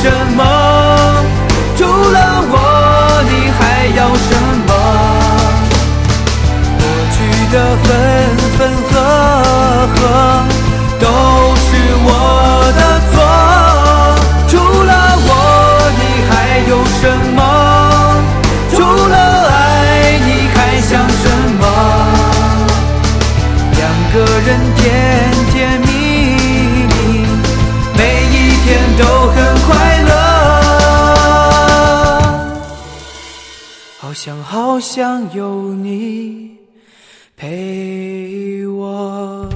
什么？除了我，你还要什么？过去的分分合合都是我的错，除了我，你还有什么？除了爱，你还想什么？两个人甜甜蜜蜜，每一天都很快乐，好想好想有你陪我。